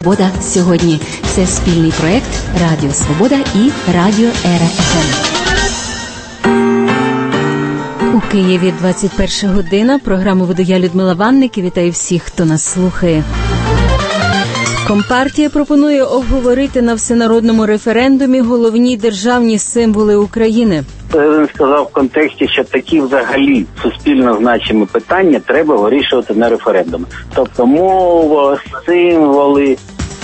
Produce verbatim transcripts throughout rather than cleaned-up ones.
Свобода сьогодні. Це спільний проект Радіо Свобода і Радіо Ера еф ем. У Києві двадцять перша година. Програму веду я, Людмила Ванник, і вітаю всіх, хто нас слухає. Компартія пропонує обговорити на всенародному референдумі головні державні символи України. Він сказав в контексті, що такі взагалі суспільно значимі питання треба вирішувати на референдумі. Тобто мова, символи.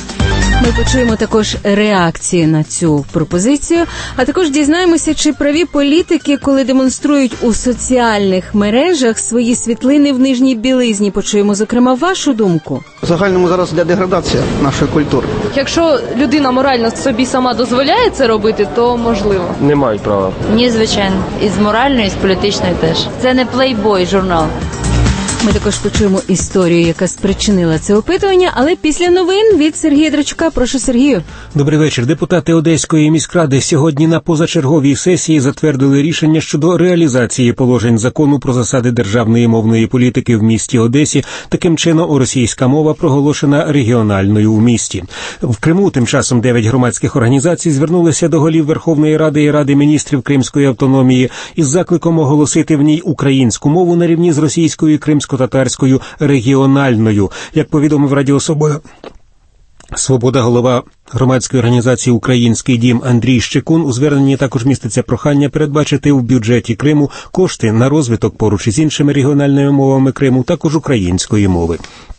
Ми почуємо також реакції на цю пропозицію, а також дізнаємося, чи праві політики, коли демонструють у соціальних мережах свої світлини в нижній білизні. Почуємо, зокрема, вашу думку. В загальному зараз йде деградація нашої культури. Якщо людина морально собі сама дозволяє це робити, то можливо. Не мають права. Ні, звичайно. І з моральної, і з політичної теж. Це не плейбой журнал. Ми також почуємо історію, яка спричинила це опитування, але після новин від Сергія Драчука. Прошу, Сергію. Добрий вечір. Депутати Одеської міськради сьогодні на позачерговій сесії затвердили рішення щодо реалізації положень закону про засади державної мовної політики в місті Одесі. Таким чином, російська мова проголошена регіональною в місті. В Криму тим часом дев'ять громадських організацій звернулися до голів Верховної Ради і Ради міністрів Кримської автономії із закликом оголосити в ній українську мову на рівні з російською і кримською татарською регіональною. Як повідомив Радіо Свобода, Свобода, голова громадської організації «Український дім» Андрій Щекун, у зверненні також міститься прохання передбачити в бюджеті Криму кошти на розвиток поруч із іншими регіональними мовами Криму, також української мови.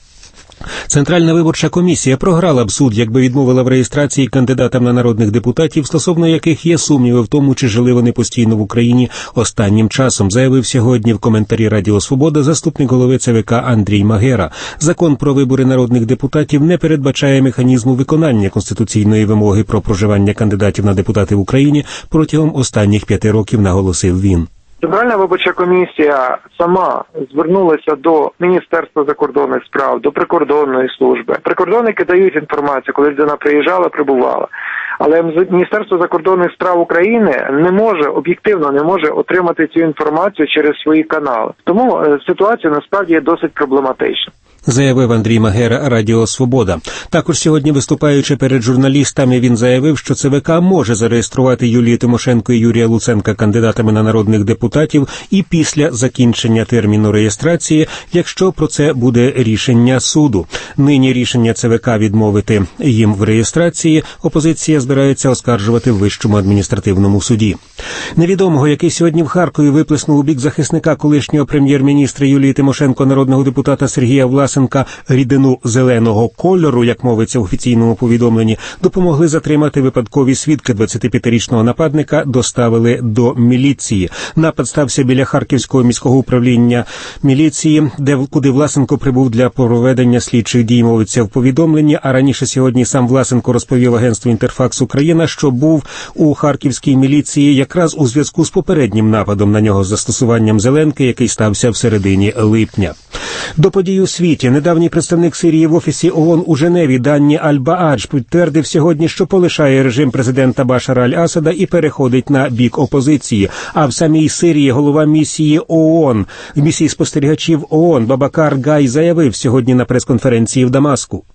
Центральна виборча комісія програла б суд, якби відмовила в реєстрації кандидатам на народних депутатів, стосовно яких є сумніви в тому, чи жили вони постійно в Україні останнім часом, заявив сьогодні в коментарі Радіо Свобода заступник голови це ве ка Андрій Магера. Закон про вибори народних депутатів не передбачає механізму виконання конституційної вимоги про проживання кандидатів на депутати в Україні протягом останніх п'яти років, наголосив він. Центральна виборча комісія сама звернулася до Міністерства закордонних справ, до прикордонної служби. Прикордонники дають інформацію, коли людина приїжджала, прибувала. Але Міністерство закордонних справ України не може, об'єктивно не може отримати цю інформацію через свої канали. Тому ситуація насправді є досить проблематична. Заявив Андрій Магера Радіо Свобода. Також сьогодні, виступаючи перед журналістами, він заявив, що це ве ка може зареєструвати Юлію Тимошенко і Юрія Луценка кандидатами на народних депутатів і після закінчення терміну реєстрації, якщо про це буде рішення суду. Нині рішення це ве ка відмовити їм в реєстрації опозиція збирається оскаржувати в Вищому адміністративному суді. Невідомого, який сьогодні в Харкові виплеснув у бік захисника колишнього прем'єр-міністра Юлії Тимошенко, народного депутата Сергія Власенка, рідину зеленого кольору, як мовиться в офіційному повідомленні, допомогли затримати випадкові свідки. двадцятип'ятирічного нападника доставили до міліції. Напад стався біля Харківського міського управління міліції, де, куди Власенко прибув для проведення слідчих дій, мовиться в повідомленні, а раніше сьогодні сам Власенко розповів агентству «Інтерфакс Україна», що був у харківській міліції якраз у зв'язку з попереднім нападом на нього з застосуванням зеленки, який стався в середині липня. До подій у світі. Недавній представник Сирії в офісі ООН у Женеві Данні Аль-Баадж підтвердив сьогодні, що полишає режим президента Башара Аль-Асада і переходить на бік опозиції. А в самій Сирії голова місії ООН, місії спостерігачів ООН Бабакар Гай заявив сьогодні на прес-конференції в Дамаску.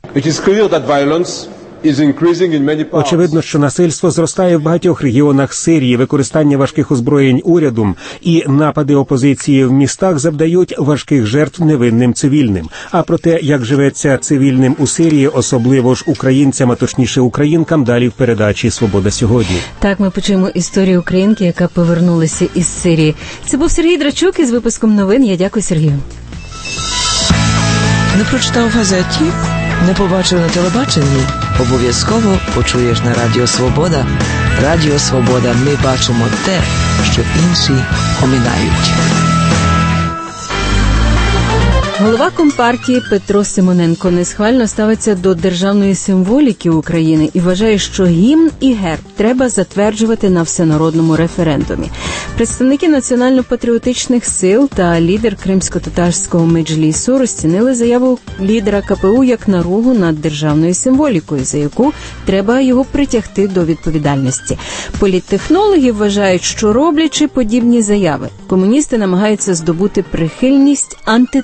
Очевидно, що насильство зростає в багатьох регіонах Сирії, використання важких озброєнь урядом і напади опозиції в містах завдають важких жертв невинним цивільним. А про те, як живеться цивільним у Сирії, особливо ж українцям, а точніше українкам, далі в передачі «Свобода сьогодні». Так, ми почуємо історію українки, яка повернулася із Сирії. Це був Сергій Драчук із випуском новин. Я дякую, Сергію. Не прочитав в газеті? Не побачив на телебаченні? Обов'язково почуєш на Радіо Свобода. Радіо Свобода. Ми бачимо те, що інші оминають. Голова Компартії Петро Симоненко несхвально ставиться до державної символіки України і вважає, що гімн і герб треба затверджувати на всенародному референдумі. Представники національно-патріотичних сил та лідер кримсько-татарського меджлісу розцінили заяву лідера ка пе у як наругу над державною символікою, за яку треба його притягти до відповідальності. Політтехнологи вважають, що роблячи подібні заяви, комуністи намагаються здобути прихильність антидержавної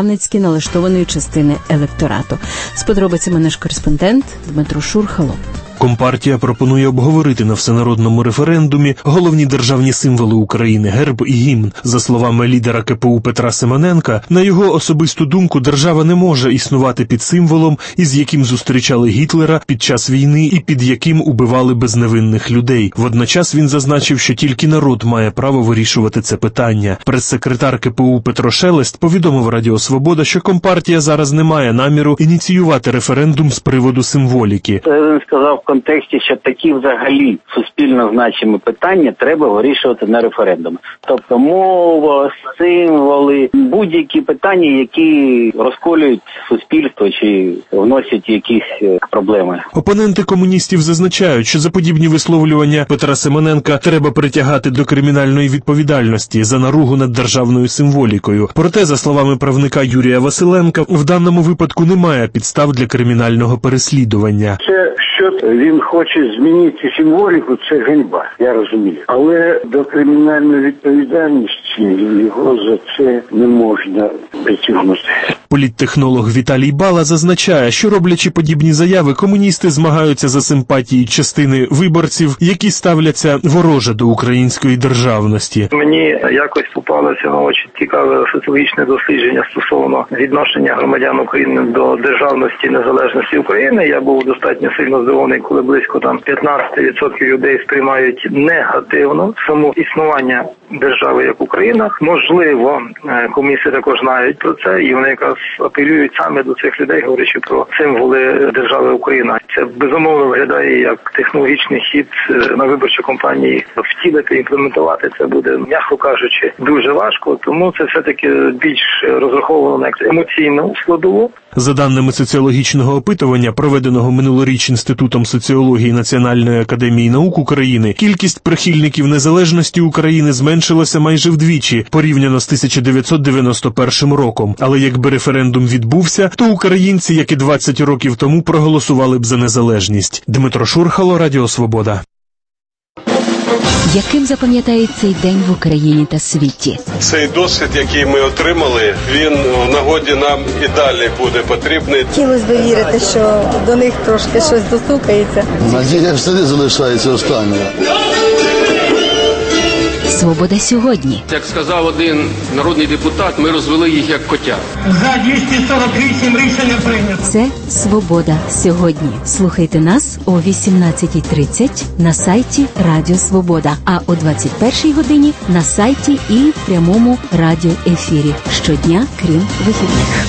державницьки налаштованої частини електорату. З подробицями наш кореспондент Дмитро Шурхало. Компартія пропонує обговорити на всенародному референдумі головні державні символи України – герб і гімн. За словами лідера ке пе у Петра Симоненка, на його особисту думку, держава не може існувати під символом, із яким зустрічали Гітлера під час війни і під яким убивали безневинних людей. Водночас він зазначив, що тільки народ має право вирішувати це питання. Прес-секретар ке пе у Петро Шелест повідомив Радіо Свобода, що Компартія зараз не має наміру ініціювати референдум з приводу символіки. Він сказав в контексті, що такі взагалі суспільно значимі питання треба вирішувати на референдумі. Тобто мова, символи, будь-які питання, які розколюють суспільство чи вносять якісь проблеми. Опоненти комуністів зазначають, що за подібні висловлювання Петра Симоненка треба притягати до кримінальної відповідальності за наругу над державною символікою. Проте, за словами правника Юрія Василенка, в даному випадку немає підстав для кримінального переслідування. Це що він хоче змінити символіку, це ганьба, я розумію. Але до кримінальної відповідальності його за це не можна притягнути. Політтехнолог Віталій Бала зазначає, що роблячи подібні заяви, комуністи змагаються за симпатії частини виборців, які ставляться вороже до української державності. Мені якось попалося на очі цікаве соціологічне дослідження стосовно відношення громадян України до державності і незалежності України. Я був достатньо сильно здивований, коли близько там п'ятнадцять відсотків людей сприймають негативно само існування держави як Україна. Можливо, комісії також знають про це, і вони якраз апелюють саме до цих людей, говорячи про символи держави Україна. Це безумовно виглядає як технологічний хід на виборчій кампанії. Втілити, імплементувати це буде, м'яко кажучи, дуже важко, тому це все-таки більш розраховано на емоційну складову. За даними соціологічного опитування, проведеного минулоріч Інститутом соціології Національної академії наук України, кількість прихильників незалежності України зменшилася майже вдвічі, порівняно з тисяча дев'ятсот дев'яносто першим роком. Але якби референдум відбувся, то українці, як і двадцять років тому, проголосували б за незалежність. Дмитро Шурхало, Радіо Свобода. Яким запам'ятає цей день в Україні та світі? Цей досвід, який ми отримали, він в нагоді нам і далі буде потрібний. Хотілося б вірити, що до них трошки щось достукається. Надія всюди залишається останньою. Свобода сьогодні. Як сказав один народний депутат, ми розвели їх як котят. За двісті сорок вісім рішення прийнято. Це Свобода сьогодні. Слухайте нас о вісімнадцятій тридцять на сайті Радіо Свобода, а о двадцять першій годині на сайті і в прямому радіоефірі. Щодня, крім вихідних.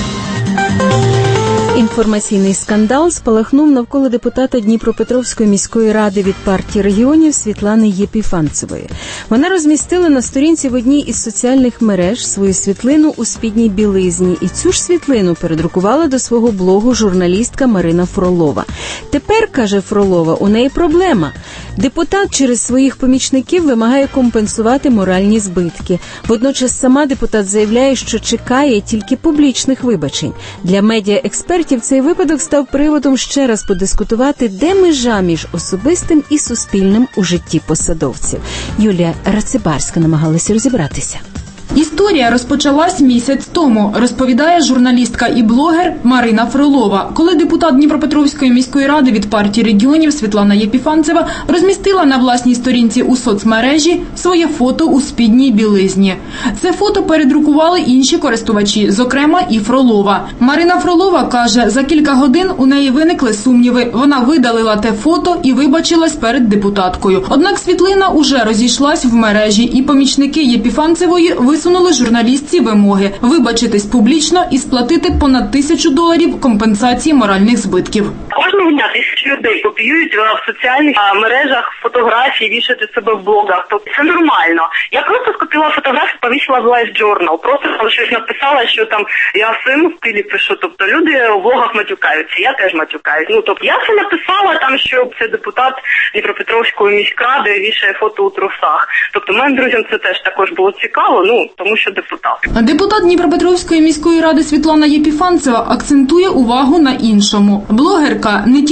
Інформаційний скандал спалахнув навколо депутата Дніпропетровської міської ради від партії регіонів Світлани Єпіфанцевої. Вона розмістила на сторінці в одній із соціальних мереж свою світлину у спідній білизні. І цю ж світлину передрукувала до свого блогу журналістка Марина Фролова. Тепер, каже Фролова, у неї проблема. Депутат через своїх помічників вимагає компенсувати моральні збитки. Водночас сама депутат заявляє, що чекає тільки публічних вибачень. Для медіаекспертів цей випадок став приводом ще раз подискутувати, де межа між особистим і суспільним у житті посадовців. Юлія Рацибарська намагалася розібратися. Історія розпочалась місяць тому, розповідає журналістка і блогер Марина Фролова, коли депутат Дніпропетровської міської ради від партії регіонів Світлана Єпіфанцева розмістила на власній сторінці у соцмережі своє фото у спідній білизні. Це фото передрукували інші користувачі, зокрема і Фролова. Марина Фролова каже, за кілька годин у неї виникли сумніви. Вона видалила те фото і вибачилась перед депутаткою. Однак світлина уже розійшлась в мережі, і помічники Єпіфанцевої висунули журналістці вимоги вибачитись публічно і сплатити понад тисячу доларів компенсації моральних збитків. Кожного дня тисячі людей копіюють в соціальних мережах фотографії, вішати себе в блогах. Тобто це нормально. Я просто скопіювала фотографію, повісила в Life Journal. Просто там щось написала, що там я в своєму стилі пишу. Тобто люди у блогах матюкаються, я теж матюкаюсь. Ну, тобто я це написала там, що це депутат Дніпропетровської міськради вішає фото у трусах. Тобто моїм друзям це теж також було цікаво, ну, тому що депутат. Депутат Дніпропетровської міської ради Світлана Єпіфанцева акцентує увагу на іншому. Блогерка не тільки перед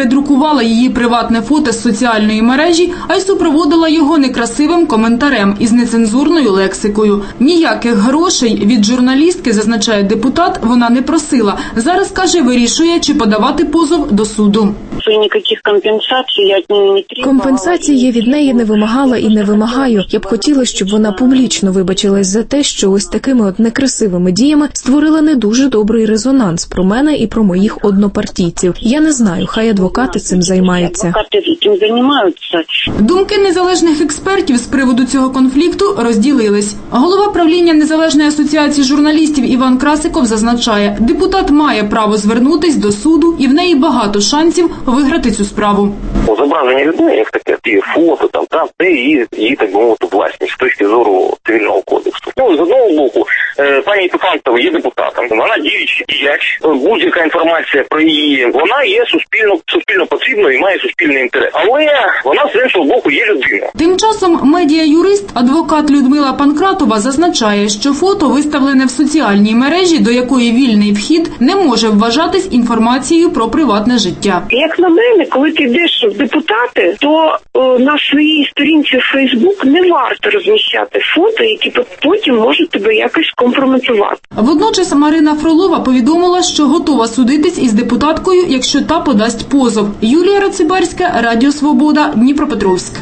передрукувала її приватне фото з соціальної мережі, а й супроводила його некрасивим коментарем із нецензурною лексикою. Ніяких грошей від журналістки, зазначає депутат, вона не просила. Зараз, каже, вирішує, чи подавати позов до суду. Ніяких компенсацій я від неї не требувала. Компенсації я від неї не вимагала і не вимагаю. Я б хотіла, щоб вона публічно вибачилась за те, що ось такими от некрасивими діями створила не дуже добрий резонанс про мене і про моїх однопартійців. Я не знаю, хай адвокати цим займаються. Адвокати цим займаються. Думки незалежних експертів з приводу цього конфлікту розділились. Голова правління Незалежної асоціації журналістів Іван Красиков зазначає, депутат має право звернутись до суду і в неї багато шансів виграти цю справу. Зображення людини, як таке, ті фото, там, там, це її, її, так би мовити, власність з точки зору цивільного кодексу. Ну, з одного боку, е, пані Епіфанцева є депутатом, вона діючий діяч, будь-яка інформація про її, вона є суспільно, суспільно потрібною і має суспільний інтерес. Але вона, з іншого боку, є людина. Тим часом медіа-юрист, адвокат Людмила Панкратова зазначає, що фото, виставлене в соціальній мережі, до якої вільний вхід, не може вважатись інформацією про приватне життя. Як на мене, коли ти йдеш в депутати, то о, на своїй сторінці в Фейсбук не варто розміщати фото, які потім можуть тебе якось компрометувати. Водночас Марина Фролова повідомила, що готова судитись із депутаткою, якщо та подасть позов. Юлія Рацибарська, Радіо Свобода, Дніпропетровськ.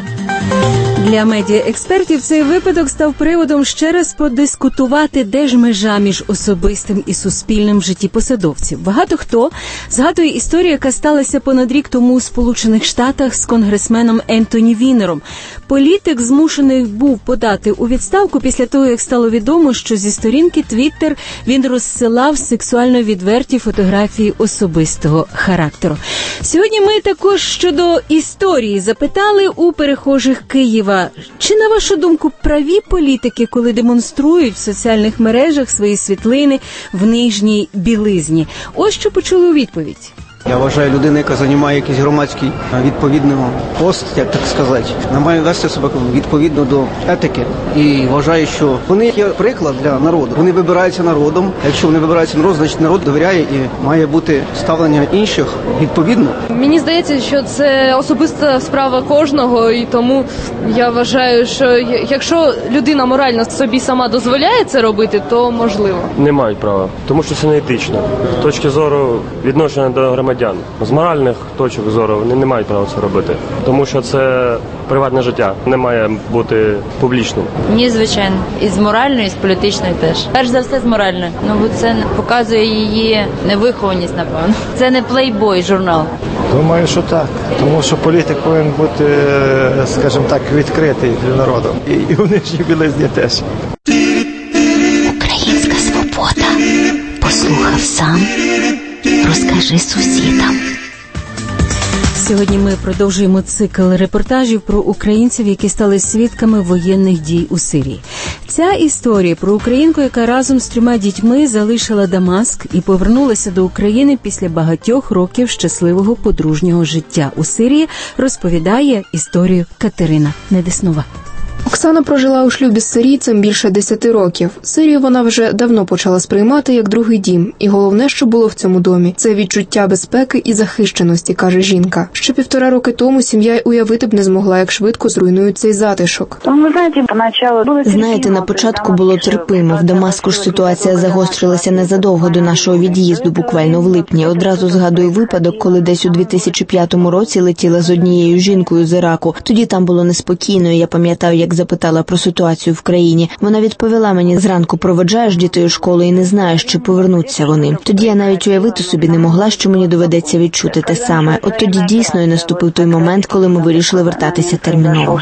Для медіаекспертів цей випадок став приводом ще раз подискутувати, де ж межа між особистим і суспільним в житті посадовців. Багато хто згадує історію, яка сталася понад рік тому у Сполучених Штатах з конгресменом Ентоні Вінером. Політик змушений був подати у відставку після того, як стало відомо, що зі сторінки Твіттер він розсилав сексуально відверті фотографії особистого характеру. Сьогодні ми також щодо історії запитали у перехожих Києва. Чи, на вашу думку, праві політики, коли демонструють в соціальних мережах свої світлини в нижній білизні? Ось що почули у відповідь. Я вважаю, людина, яка займає якийсь громадський відповідний пост, як так сказати, вона має вести себе відповідно до етики. І вважаю, що вони є приклад для народу. Вони вибираються народом. Якщо вони вибираються народом, значить народ довіряє і має бути ставлення інших відповідно. Мені здається, що це особиста справа кожного, і тому я вважаю, що якщо людина морально собі сама дозволяє це робити, то можливо. Не мають права, тому що це не етично. З точки зору відношення до громадян. З моральних точок зору вони не мають права це робити, тому що це приватне життя, не має бути публічним. Ні, звичайно. І з моральної, і з політичної теж. Перш за все з моральної. Ну, бо це показує її невихованість, напевно. Це не плейбой журнал. Думаю, що так. Тому що політик повинен бути, скажімо так, відкритий для народу. І, і у нижній білизні теж. Українська свобода. Послухав сам. Розкажи сусідам. Сьогодні ми продовжуємо цикл репортажів про українців, які стали свідками воєнних дій у Сирії. Ця історія про українку, яка разом з трьома дітьми залишила Дамаск і повернулася до України після багатьох років щасливого подружнього життя у Сирії, розповідає історію Катерина Недеснова. Оксана прожила у шлюбі з сирійцем більше десяти років. Сирію вона вже давно почала сприймати як другий дім. І головне, що було в цьому домі – це відчуття безпеки і захищеності, каже жінка. Ще півтора роки тому сім'я й уявити б не змогла, як швидко зруйнують цей затишок. Знаєте, на початку було терпимо. В Дамаску ж ситуація загострилася незадовго до нашого від'їзду, буквально в липні. Одразу згадую випадок, коли десь у дві тисячі п'ятому році летіла з однією жінкою з Іраку. Тоді там було неспокійно, і я пам'ятаю, як запитала про ситуацію в країні. Вона відповіла мені: зранку проводжаєш дітей у школу і не знаєш, чи повернуться вони. Тоді я навіть уявити собі не могла, що мені доведеться відчути те саме. От тоді дійсно і наступив той момент, коли ми вирішили вертатися терміново.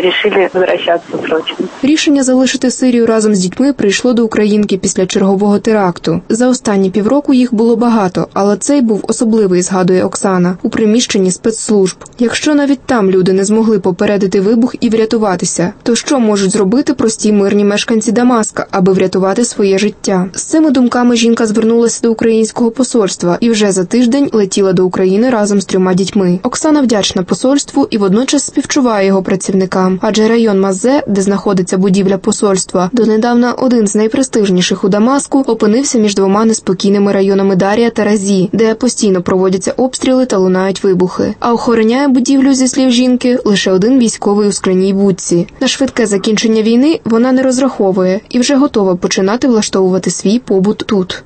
Рішення залишити Сирію разом з дітьми прийшло до українки після чергового теракту. За останні півроку їх було багато, але цей був особливий, згадує Оксана, у приміщенні спецслужб. Якщо навіть там люди не змогли попередити вибух і врятуватися, То що можуть зробити прості мирні мешканці Дамаска, аби врятувати своє життя? З цими думками жінка звернулася до українського посольства і вже за тиждень летіла до України разом з трьома дітьми. Оксана вдячна посольству і водночас співчуває його працівникам, адже район Маззе, де знаходиться будівля посольства, донедавна один з найпрестижніших у Дамаску, опинився між двома неспокійними районами Дарія та Разі, де постійно проводяться обстріли та лунають вибухи. А охороняє будівлю, зі слів жінки, лише один військовий у скляній будці. На швидке закінчення війни вона не розраховує і вже готова починати влаштовувати свій побут тут.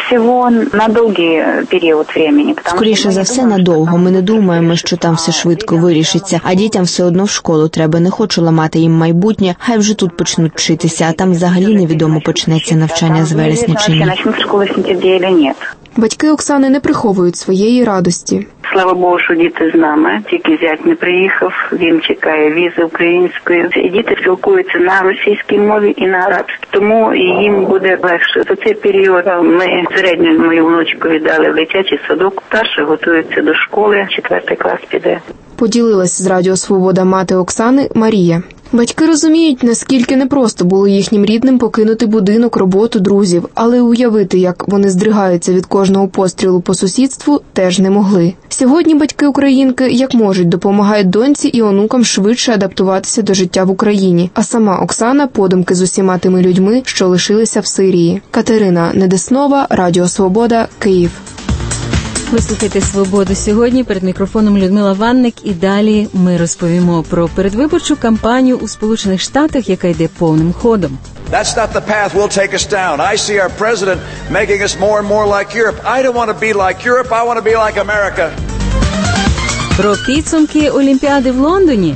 Скоріше за все, надовго. Ми не думаємо, що там все швидко вирішиться, а дітям все одно в школу треба. Не хочу ламати їм майбутнє, хай вже тут почнуть вчитися, а там взагалі невідомо, почнеться навчання з вересня чи ні. Батьки Оксани не приховують своєї радості. Слава Богу, що діти з нами. Тільки зять не приїхав, він чекає візи української. І діти спілкуються на російській мові і на арабській. Тому їм буде легше. За цей період ми середню мою внучку віддали в дитячий садок. Старша готується до школи, четвертий клас піде. Поділилась з Радіо Свобода мати Оксани Марія. Батьки розуміють, наскільки непросто було їхнім рідним покинути будинок, роботу, друзів, але уявити, як вони здригаються від кожного пострілу по сусідству, теж не могли. Сьогодні батьки-українки, як можуть, допомагають доньці і онукам швидше адаптуватися до життя в Україні, а сама Оксана подумки з усіма тими людьми, що лишилися в Сирії. Катерина Недеснова, Радіо Свобода, Київ. Ви слухаєте «Свободу» сьогодні. Перед мікрофоном Людмила Ванник. І далі ми розповімо про передвиборчу кампанію у Сполучених Штатах, яка йде повним ходом. That's not the path will take us down. I see our president making us more and more like Europe. I don't want to be like Europe. I want to be like America. Про підсумки Олімпіади в Лондоні.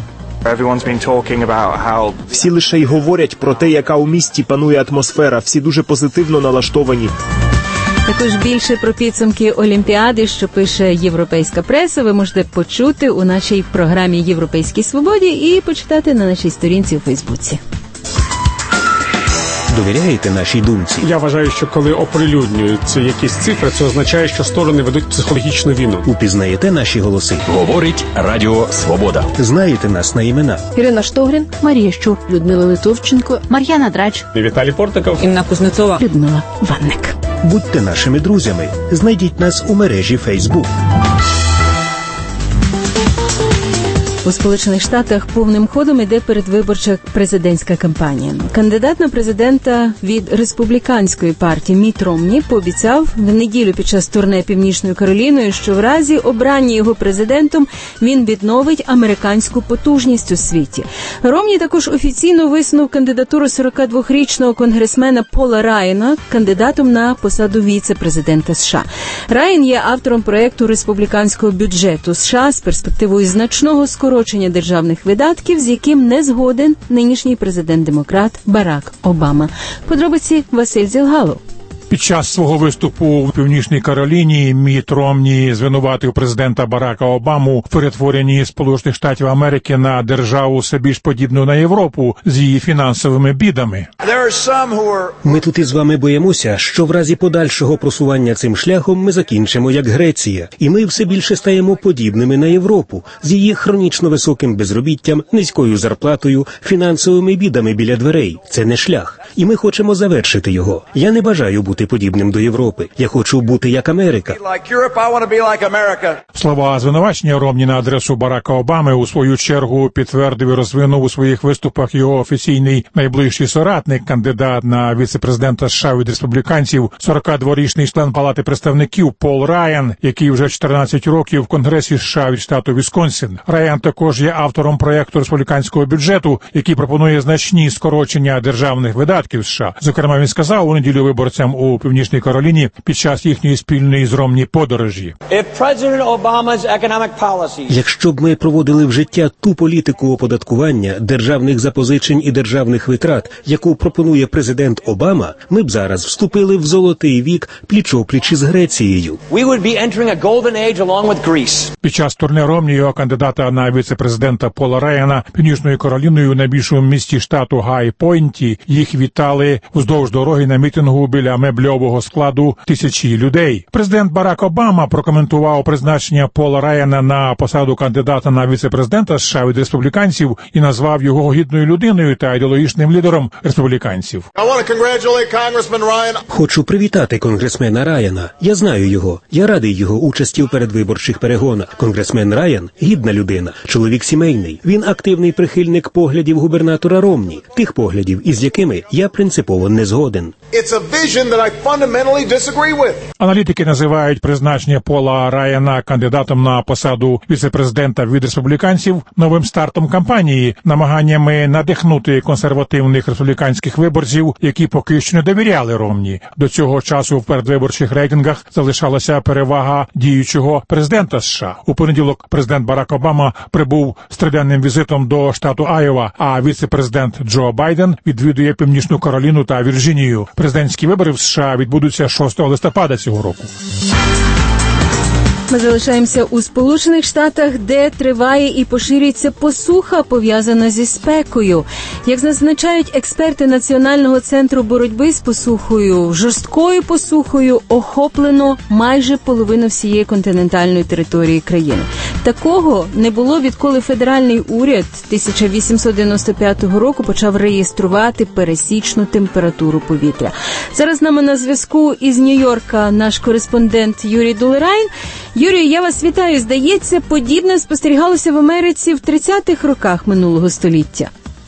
Всі лише й говорять про те, яка у місті панує атмосфера. Всі дуже позитивно налаштовані. Також більше про підсумки Олімпіади, що пише європейська преса, ви можете почути у нашій програмі «Європейській свободі» і почитати на нашій сторінці у Фейсбуці. Довіряєте нашій думці? Я вважаю, що коли оприлюднюються якісь цифри, це означає, що сторони ведуть психологічну війну. Упізнаєте наші голоси? Говорить Радіо Свобода. Знаєте нас на імена? Ірина Штогрін, Марія Щур, Людмила Литовченко, Мар'яна Драч, Віталій Портников, Інна Кузнецова, Людмила Ванник. Будьте нашими друзями. Знайдіть нас у мережі Фейсбук. У Сполучених Штатах повним ходом іде передвиборча президентська кампанія. Кандидат на президента від республіканської партії Мітт Ромні пообіцяв в неділю під час турне Північною Кароліною, що в разі обрання його президентом він відновить американську потужність у світі. Ромні також офіційно висунув кандидатуру сорокадвохрічного конгресмена Пола Райана кандидатом на посаду віце-президента США. Райан є автором проєкту республіканського бюджету США з перспективою значного скорочення скорочення державних видатків, з яким не згоден нинішній президент-демократ Барак Обама. Подробиці Василь Зілгалов. Під час свого виступу у Північній Кароліні Мітт Ромні звинуватив президента Барака Обаму в перетворенні Сполучених Штатів Америки на державу все більш подібну на Європу з її фінансовими бідами. Ми тут із вами боїмося, що в разі подальшого просування цим шляхом ми закінчимо як Греція. І ми все більше стаємо подібними на Європу з її хронічно високим безробіттям, низькою зарплатою, фінансовими бідами біля дверей. Це не шлях. І ми хочемо завершити його. Я не бажаю бути подібним до Європи. Я хочу бути як Америка. Слова звинувачення Ромні на адресу Барака Обами у свою чергу підтвердив і розвинув у своїх виступах його офіційний найближчий соратник, кандидат на віце-президента США від республіканців, сорокадворічний член Палати представників Пол Райан, який вже чотирнадцять років в Конгресі США від штату Вісконсин. Райан також є автором проєкту республіканського бюджету, який пропонує значні скорочення державних видатків США. Зокрема, він сказав у неділю виборцям у Північній Кароліні під час їхньої спільної з Ромні подорожі. Якщо б ми проводили в життя ту політику оподаткування, державних запозичень і державних витрат, яку пропонує президент Обама, ми б зараз вступили в золотий вік пліч-опліч із Грецією. Під час турне Ромні його кандидата на віце-президента Пола Райана Північною Кароліною у найбільшому місті штату Гай-Пойнті їх вітали вздовж дороги на мітингу біля мебльового складу тисячі людей. Президент Барак Обама прокоментував призначення Пола Райана на посаду кандидата на віце-президента США від республіканців і назвав його гідною людиною та ідеологічним лідером республіканців. Хочу привітати конгресмена Райана. Я знаю його. Я радий його участі у передвиборчих перегонах. Конгресмен Райан – гідна людина, чоловік сімейний. Він активний прихильник поглядів губернатора Ромні, тих поглядів, із якими я принципово не згоден. Аналітики називають призначення Пола Райана кандидатом на посаду віце-президента від республіканців новим стартом кампанії, намаганнями надихнути консервативних республіканських виборців, які поки що не довіряли Ромні. До цього часу в передвиборчих рейтингах залишалася перевага діючого президента США. У понеділок президент Барак Обама прибув з триденним візитом до штату Айова, а віце-президент Джо Байден відвідує Північну Кароліну та Вірджинію. Президентські вибори в США відбудуться шостого листопада цього року. Ми залишаємося у Сполучених Штатах, де триває і поширюється посуха, пов'язана зі спекою. Як зазначають експерти Національного центру боротьби з посухою, жорсткою посухою охоплено майже половину всієї континентальної території країни. Такого не було, відколи федеральний уряд тисяча вісімсот дев'яносто п'ятого року почав реєструвати пересічну температуру повітря. Зараз з нами на зв'язку із Нью-Йорка наш кореспондент Юрій Дулерайн. Юрію, я вас вітаю. Здається, подібне спостерігалося в Америці в тридцятих роках минулого століття.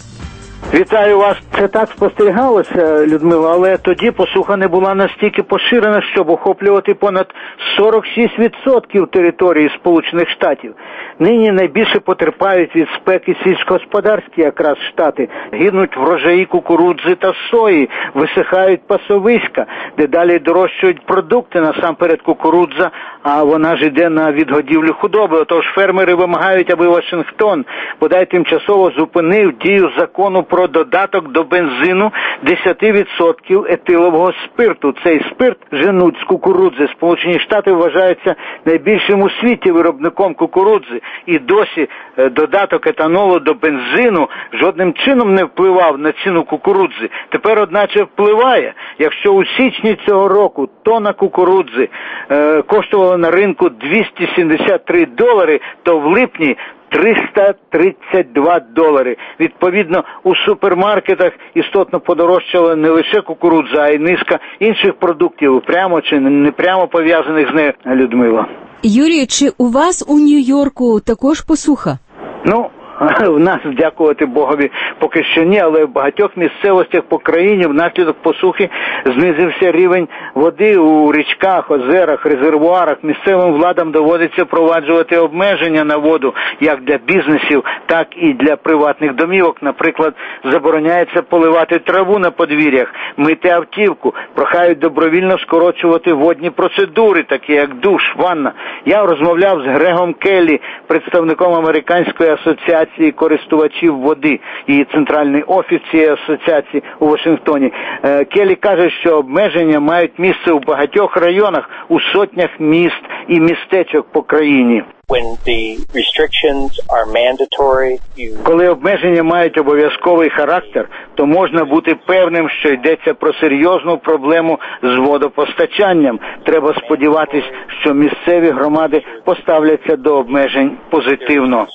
Вітаю вас. Це так спостерігалося, Людмила, але тоді посуха не була настільки поширена, щоб охоплювати понад сорок шість відсотків території Сполучених Штатів. Нині найбільше потерпають від спеки сільськогосподарські якраз штати. Гинуть врожаї кукурудзи та сої, висихають пасовиська, дедалі дорожчають продукти, насамперед кукурудза, а вона ж іде на відгодівлю худоби. Отож фермери вимагають, аби Вашингтон бодай тимчасово зупинив дію закону про додаток до бензину десять відсотків етилового спирту. Цей спирт женуть з кукурудзи. Сполучені Штати вважаються найбільшим у світі виробником кукурудзи. І досі додаток етанолу до бензину жодним чином не впливав на ціну кукурудзи. Тепер, одначе, впливає. Якщо у січні цього року тонна кукурудзи е, коштувала на ринку двісті сімдесят три долари, то в липні триста тридцять два долари. Відповідно, у супермаркетах істотно подорожчала не лише кукурудза, а й низка інших продуктів, прямо чи не прямо пов'язаних з нею, Людмила. Юрій, чи у вас у Нью-Йорку також посуха? Ну, в нас, дякувати Богові, поки що ні, але в багатьох місцевостях по країні внаслідок посухи знизився рівень води у річках, озерах, резервуарах. Місцевим владам доводиться впроваджувати обмеження на воду як для бізнесів, так і для приватних домівок. Наприклад, забороняється поливати траву на подвір'ях, мити автівку, прохають добровільно скорочувати водні процедури, такі як душ, ванна. Я розмовляв з Грегом Келлі, представником Американської асоціації користувачів води і центральний офіс цієї асоціації у Вашингтоні. Келлі каже, що обмеження мають місце у багатьох районах, у сотнях міст і містечок по країні. Коли обмеження мають обов'язковий характер, то можна бути певним, що йдеться про серйозну проблему з водопостачанням. Треба сподіватись, що місцеві громади поставляться до обмежень позитивно.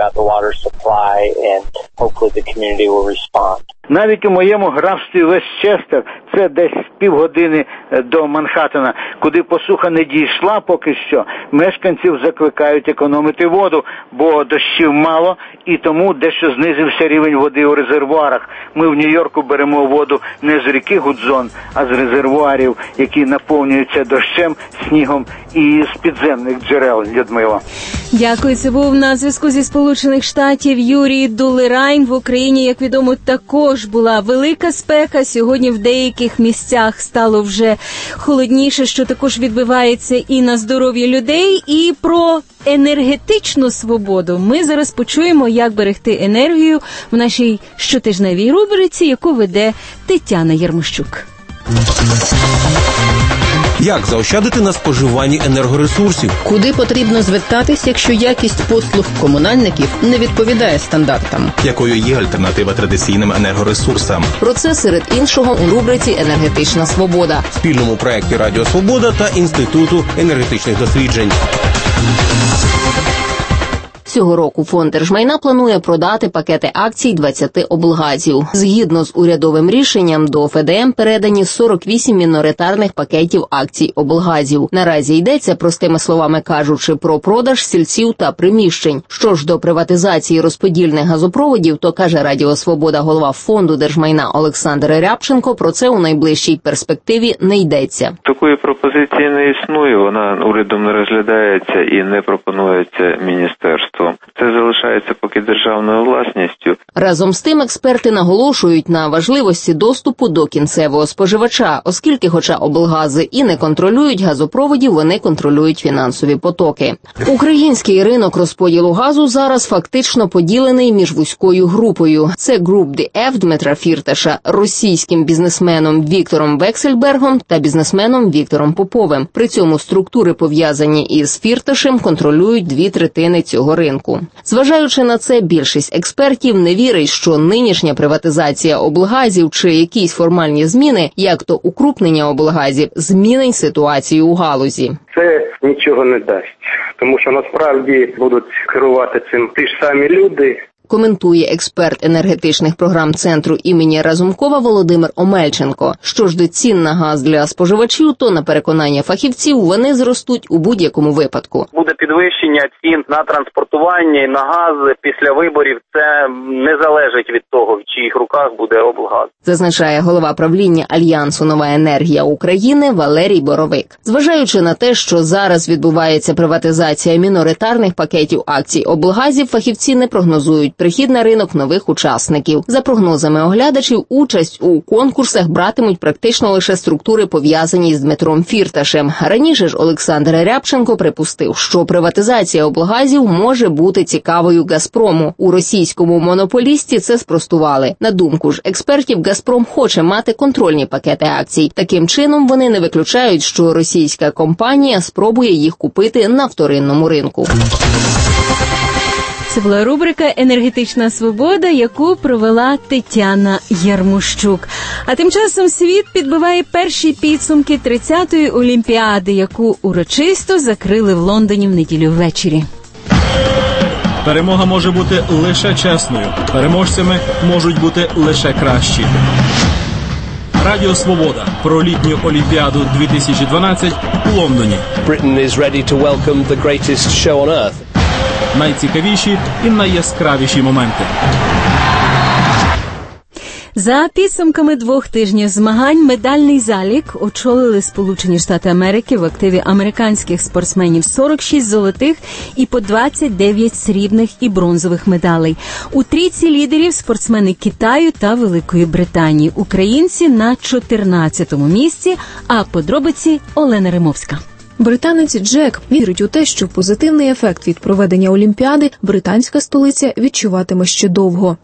Навіть у моєму графстві Вестчестер, це десь півгодини до Манхаттена, куди посуха не дійшла поки що, мешканців закликають економити воду, бо дощів мало і тому дещо знизився рівень води у резервуарах. Ми в Нью-Йорку беремо воду не з ріки Гудзон, а з резервуарів, які наповнюються дощем, снігом і з підземних джерел, Людмила. Дякую. Це був на зв'язку зі Сполучених Штатів Юрій Дулерайн. В Україні, як відомо, також була велика спека. Сьогодні в деяких місцях стало вже холодніше, що також відбивається і на здоров'я людей. І про енергетичну свободу ми зараз почуємо, як берегти енергію в нашій щотижневій рубриці, яку веде Тетяна Ярмощук. Як заощадити на споживанні енергоресурсів? Куди потрібно звертатись, якщо якість послуг комунальників не відповідає стандартам? Якою є альтернатива традиційним енергоресурсам? Про це серед іншого у рубриці «Енергетична свобода». В спільному проєкті Радіо Свобода та Інституту енергетичних досліджень. Цього року Фонд держмайна планує продати пакети акцій двадцяти облгазів. Згідно з урядовим рішенням, до еф де ем передані сорок вісім міноритарних пакетів акцій облгазів. Наразі йдеться, простими словами кажучи, про продаж сільців та приміщень. Що ж до приватизації розподільних газопроводів, то, каже Радіо Свобода голова Фонду держмайна Олександр Рябченко, про це у найближчій перспективі не йдеться. Такої пропозиції не існує, вона урядом не розглядається і не пропонується міністерством. Це залишається поки державною власністю. Разом з тим експерти наголошують на важливості доступу до кінцевого споживача, оскільки хоча облгази і не контролюють газопроводів, вони контролюють фінансові потоки. Український ринок розподілу газу зараз фактично поділений між вузькою групою. Це Group ді еф Дмитра Фірташа, російським бізнесменом Віктором Вексельбергом та бізнесменом Віктором Поповим. При цьому структури, пов'язані із Фірташем, контролюють дві третини цього ринку. Зважаючи на це, більшість експертів не вірить, що нинішня приватизація облгазів чи якісь формальні зміни, як то укрупнення облгазів, змінить ситуацію у галузі. Це нічого не дасть, тому що насправді будуть керувати цим ті ж самі люди. Коментує експерт енергетичних програм Центру імені Разумкова Володимир Омельченко. Що ж до цін на газ для споживачів, то, на переконання фахівців, вони зростуть у будь-якому випадку. Буде підвищення цін на транспортування і на газ після виборів. Це не залежить від того, в чиїх руках буде облгаз. Зазначає голова правління Альянсу «Нова енергія України» Валерій Боровик. Зважаючи на те, що зараз відбувається приватизація міноритарних пакетів акцій облгазів, фахівці не прогнозують прихід на ринок нових учасників. За прогнозами оглядачів, участь у конкурсах братимуть практично лише структури, пов'язані з Дмитром Фірташем. Раніше ж Олександр Рябченко припустив, що приватизація облгазів може бути цікавою Газпрому. У російському монополісті це спростували. На думку ж експертів, Газпром хоче мати контрольні пакети акцій. Таким чином, вони не виключають, що російська компанія спробує їх купити на вторинному ринку. Це була рубрика «Енергетична свобода», яку провела Тетяна Ярмощук. А тим часом світ підбиває перші підсумки тридцятої Олімпіади, яку урочисто закрили в Лондоні в неділю ввечері. Перемога може бути лише чесною. Переможцями можуть бути лише кращі. Радіо Свобода про літню Олімпіаду дві тисячі дванадцять у Лондоні. Britain is ready to welcome the greatest show on earth. Найцікавіші і найяскравіші моменти. За підсумками двох тижнів змагань медальний залік очолили Сполучені Штати Америки в активі американських спортсменів сорок шість золотих і по двадцять дев'ять срібних і бронзових медалей. У трійці лідерів спортсмени Китаю та Великої Британії. Українці на чотирнадцятому місці, а подробиці Олена Римовська. Британець Джек вірить у те, що позитивний ефект від проведення Олімпіади британська столиця відчуватиме ще довго.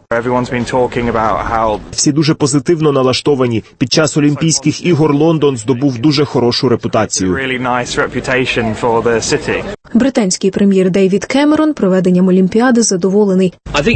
Всі дуже позитивно налаштовані. Під час Олімпійських ігор Лондон здобув дуже хорошу репутацію. Британський прем'єр Дейвід Кемерон проведенням Олімпіади задоволений.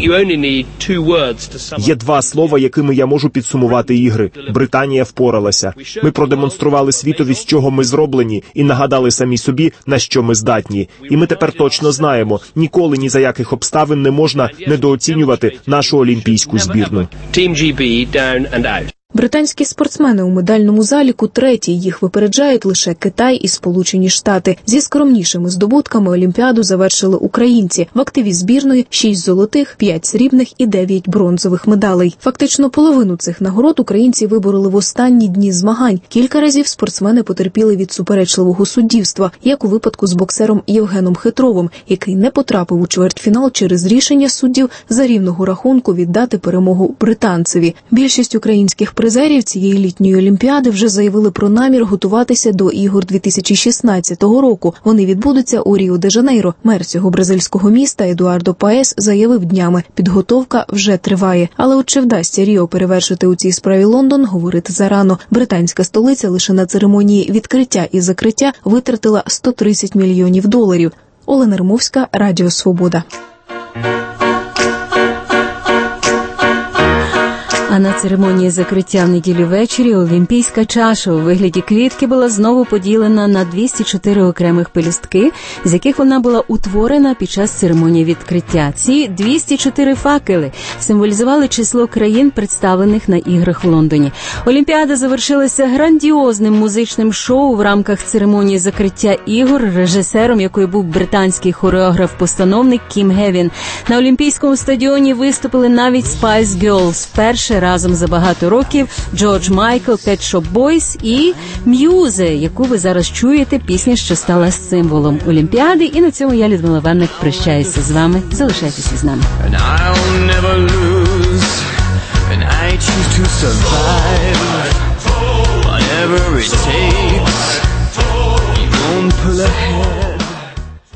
Є два слова, якими я можу підсумувати ігри. Британія впоралася. Ми продемонстрували світові, з чого ми зроблені, і нагадали самі собі, на що ми здатні. І ми тепер точно знаємо, ніколи ні за яких обставин не можна недооцінювати нашу олімпійську збірну. Британські спортсмени у медальному заліку треті, їх випереджають лише Китай і Сполучені Штати. Зі скромнішими здобутками Олімпіаду завершили українці. В активі збірної шість золотих, п'ять срібних і дев'ять бронзових медалей. Фактично половину цих нагород українці вибороли в останні дні змагань. Кілька разів спортсмени потерпіли від суперечливого суддівства, як у випадку з боксером Євгеном Хитровим, який не потрапив у чвертьфінал через рішення суддів за рівного рахунку віддати перемогу британцеві. Більшість українських призерів цієї літньої олімпіади вже заявили про намір готуватися до ігор дві тисячі шістнадцятого року. Вони відбудуться у Ріо-де-Жанейро. Мер цього бразильського міста Едуардо Паес заявив днями, підготовка вже триває. Але от чи вдасться Ріо перевершити у цій справі Лондон, говорити зарано. Британська столиця лише на церемонії відкриття і закриття витратила сто тридцять мільйонів доларів. Олена Римовська, Радіо Свобода. А на церемонії закриття в неділю ввечері олімпійська чаша у вигляді квітки була знову поділена на двісті чотири окремих пелюстки, з яких вона була утворена під час церемонії відкриття. Ці двісті чотири факели символізували число країн, представлених на іграх в Лондоні. Олімпіада завершилася грандіозним музичним шоу в рамках церемонії закриття ігор, режисером якої був британський хореограф-постановник Кім Гевін. На Олімпійському стадіоні виступили навіть Spice Girls, перше разом за багато років, Джордж Майкл, Pet Shop Boys і М'юзе, яку ви зараз чуєте, пісня, що стала символом Олімпіади. І на цьому я, Людмила Венник, прощаюся з вами. Залишайтеся з нами. Pull ahead.